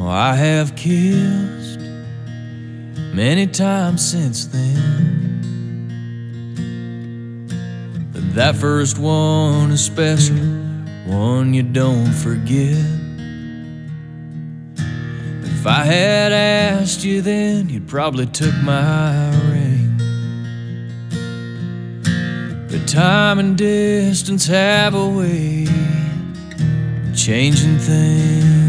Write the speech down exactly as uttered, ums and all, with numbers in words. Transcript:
Oh, I have kissed many times since then, but that first one is special, one you don't forget. If I had asked you then, you'd probably took my ring. But time and distance have a way of changing things.